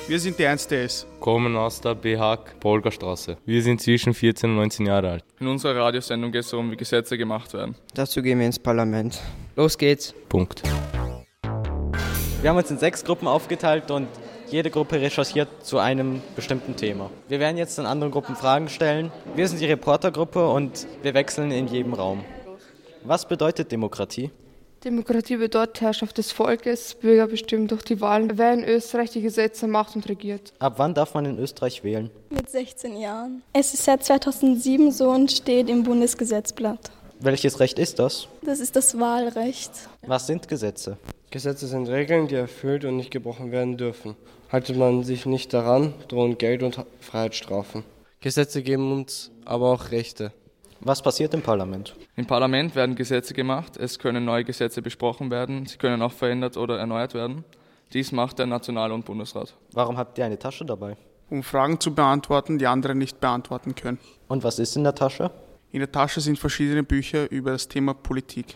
Wir sind die 1DS. Kommen aus der BHAG Polgerstraße. Wir sind zwischen 14 und 19 Jahre alt. In unserer Radiosendung geht es darum, wie Gesetze gemacht werden. Dazu gehen wir ins Parlament. Los geht's. Punkt. Wir haben uns in 6 Gruppen aufgeteilt und jede Gruppe recherchiert zu einem bestimmten Thema. Wir werden jetzt in anderen Gruppen Fragen stellen. Wir sind die Reportergruppe und wir wechseln in jedem Raum. Was bedeutet Demokratie? Demokratie bedeutet Herrschaft des Volkes, Bürger bestimmen durch die Wahlen, wer in Österreich die Gesetze macht und regiert. Ab wann darf man in Österreich wählen? Mit 16 Jahren. Es ist seit 2007 so und steht im Bundesgesetzblatt. Welches Recht ist das? Das ist das Wahlrecht. Was sind Gesetze? Gesetze sind Regeln, die erfüllt und nicht gebrochen werden dürfen. Haltet man sich nicht daran, drohen Geld- und Freiheitsstrafen. Gesetze geben uns aber auch Rechte. Was passiert im Parlament? Im Parlament werden Gesetze gemacht, es können neue Gesetze besprochen werden, sie können auch verändert oder erneuert werden. Dies macht der National- und Bundesrat. Warum habt ihr eine Tasche dabei? Um Fragen zu beantworten, die andere nicht beantworten können. Und was ist in der Tasche? In der Tasche sind verschiedene Bücher über das Thema Politik.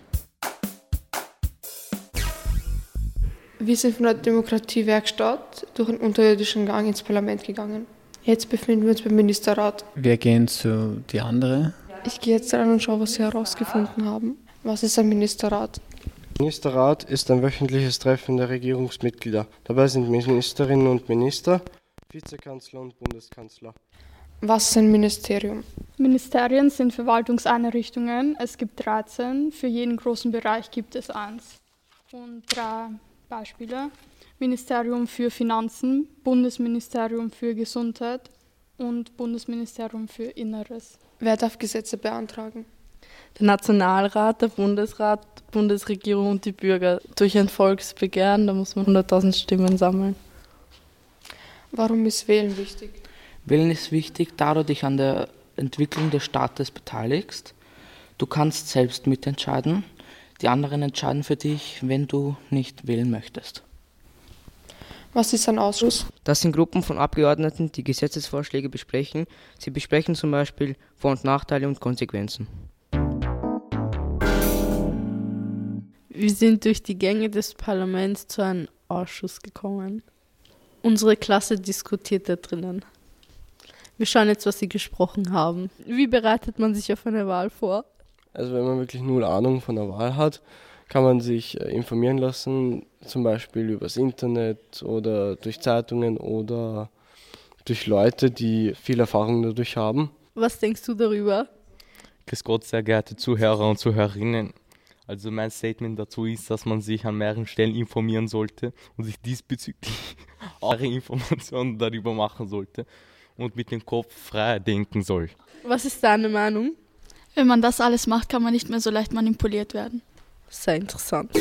Wir sind von der Demokratiewerkstatt durch einen unterirdischen Gang ins Parlament gegangen. Jetzt befinden wir uns beim Ministerrat. Wir gehen zu die andere. Ich gehe jetzt rein und schaue, was Sie herausgefunden haben. Was ist ein Ministerrat? Ministerrat ist ein wöchentliches Treffen der Regierungsmitglieder. Dabei sind Ministerinnen und Minister, Vizekanzler und Bundeskanzler. Was ist ein Ministerium? Ministerien sind Verwaltungseinrichtungen. Es gibt 13. Für jeden großen Bereich gibt es 1. Und 3 Beispiele. Ministerium für Finanzen, Bundesministerium für Gesundheit und Bundesministerium für Inneres. Wer darf Gesetze beantragen? Der Nationalrat, der Bundesrat, Bundesregierung und die Bürger. Durch ein Volksbegehren, da muss man 100.000 Stimmen sammeln. Warum ist Wählen wichtig? Wählen ist wichtig, da du dich an der Entwicklung des Staates beteiligst. Du kannst selbst mitentscheiden. Die anderen entscheiden für dich, wenn du nicht wählen möchtest. Was ist ein Ausschuss? Das sind Gruppen von Abgeordneten, die Gesetzesvorschläge besprechen. Sie besprechen zum Beispiel Vor- und Nachteile und Konsequenzen. Wir sind durch die Gänge des Parlaments zu einem Ausschuss gekommen. Unsere Klasse diskutiert da drinnen. Wir schauen jetzt, was sie gesprochen haben. Wie bereitet man sich auf eine Wahl vor? Also wenn man wirklich null Ahnung von der Wahl hat, kann man sich informieren lassen, zum Beispiel übers Internet oder durch Zeitungen oder durch Leute, die viel Erfahrung dadurch haben. Was denkst du darüber? Grüß Gott, sehr geehrte Zuhörer und Zuhörerinnen. Also mein Statement dazu ist, dass man sich an mehreren Stellen informieren sollte und sich diesbezüglich auch Informationen darüber machen sollte und mit dem Kopf frei denken soll. Was ist deine Meinung? Wenn man das alles macht, kann man nicht mehr so leicht manipuliert werden. Sehr interessant.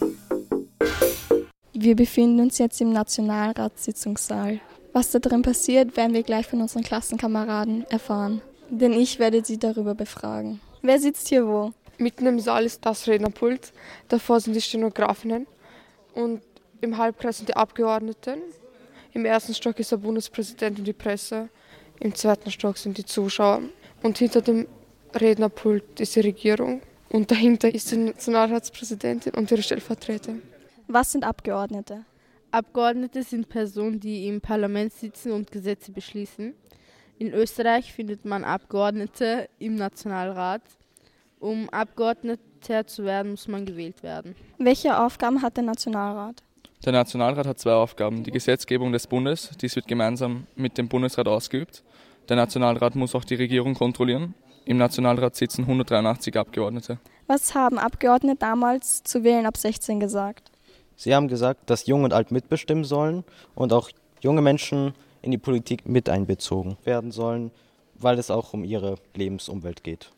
Wir befinden uns jetzt im Nationalratssitzungssaal. Was da drin passiert, werden wir gleich von unseren Klassenkameraden erfahren. Denn ich werde sie darüber befragen. Wer sitzt hier wo? Mitten im Saal ist das Rednerpult, davor sind die Stenografinnen und im Halbkreis sind die Abgeordneten. Im ersten Stock ist der Bundespräsident und die Presse, im zweiten Stock sind die Zuschauer und hinter dem Rednerpult ist die Regierung und dahinter ist die Nationalratspräsidentin und ihre Stellvertreter. Was sind Abgeordnete? Abgeordnete sind Personen, die im Parlament sitzen und Gesetze beschließen. In Österreich findet man Abgeordnete im Nationalrat. Um Abgeordneter zu werden, muss man gewählt werden. Welche Aufgaben hat der Nationalrat? Der Nationalrat hat 2 Aufgaben. Die Gesetzgebung des Bundes, dies wird gemeinsam mit dem Bundesrat ausgeübt. Der Nationalrat muss auch die Regierung kontrollieren. Im Nationalrat sitzen 183 Abgeordnete. Was haben Abgeordnete damals zu wählen ab 16 gesagt? Sie haben gesagt, dass Jung und Alt mitbestimmen sollen und auch junge Menschen in die Politik mit einbezogen werden sollen, weil es auch um ihre Lebensumwelt geht.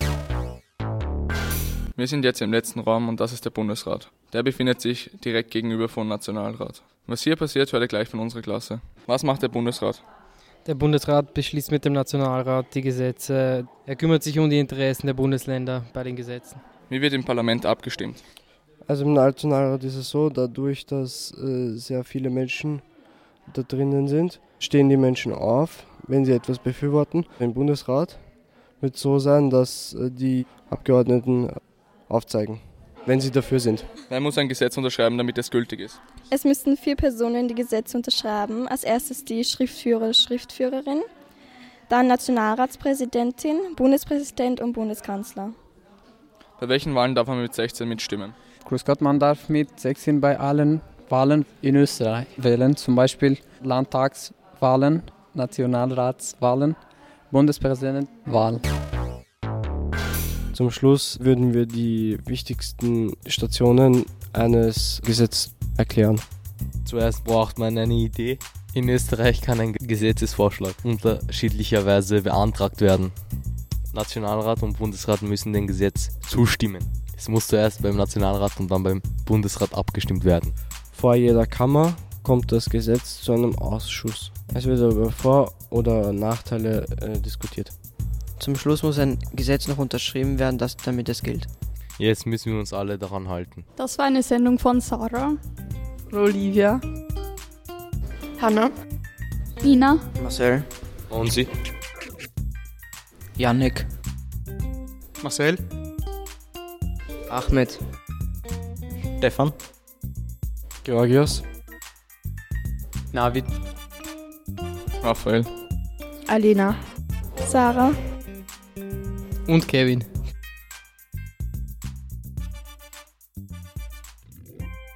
Wir sind jetzt im letzten Raum und das ist der Bundesrat. Der befindet sich direkt gegenüber vom Nationalrat. Was hier passiert, hört ihr gleich von unserer Klasse. Was macht der Bundesrat? Der Bundesrat beschließt mit dem Nationalrat die Gesetze. Er kümmert sich um die Interessen der Bundesländer bei den Gesetzen. Wie wird im Parlament abgestimmt? Also im Nationalrat ist es so, dadurch, dass sehr viele Menschen da drinnen sind, stehen die Menschen auf, wenn sie etwas befürworten. Im Bundesrat wird es so sein, dass die Abgeordneten aufzeigen. wenn sie dafür sind. Wer muss ein Gesetz unterschreiben, damit es gültig ist? Es müssten 4 Personen die Gesetze unterschreiben. Als erstes die Schriftführer, Schriftführerin, dann Nationalratspräsidentin, Bundespräsident und Bundeskanzler. Bei welchen Wahlen darf man mit 16 mitstimmen? Grüß Gott, man darf mit 16 bei allen Wahlen in Österreich wählen, zum Beispiel Landtagswahlen, Nationalratswahlen, Bundespräsidentenwahl. Zum Schluss würden wir die wichtigsten Stationen eines Gesetzes erklären. Zuerst braucht man eine Idee. In Österreich kann ein Gesetzesvorschlag unterschiedlicherweise beantragt werden. Nationalrat und Bundesrat müssen dem Gesetz zustimmen. Es muss zuerst beim Nationalrat und dann beim Bundesrat abgestimmt werden. Vor jeder Kammer kommt das Gesetz zu einem Ausschuss. Es wird über Vor- oder Nachteile diskutiert. Zum Schluss muss ein Gesetz noch unterschrieben werden, damit es gilt. Jetzt müssen wir uns alle daran halten. Das war eine Sendung von Sarah, Olivia, Hanna, Ina, Marcel, Und Sie? Yannick, Marcel, Ahmed, Stefan, Georgios, Navid, Raphael, Alena, Sarah, und Kevin.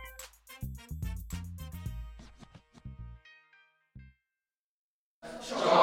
Steuern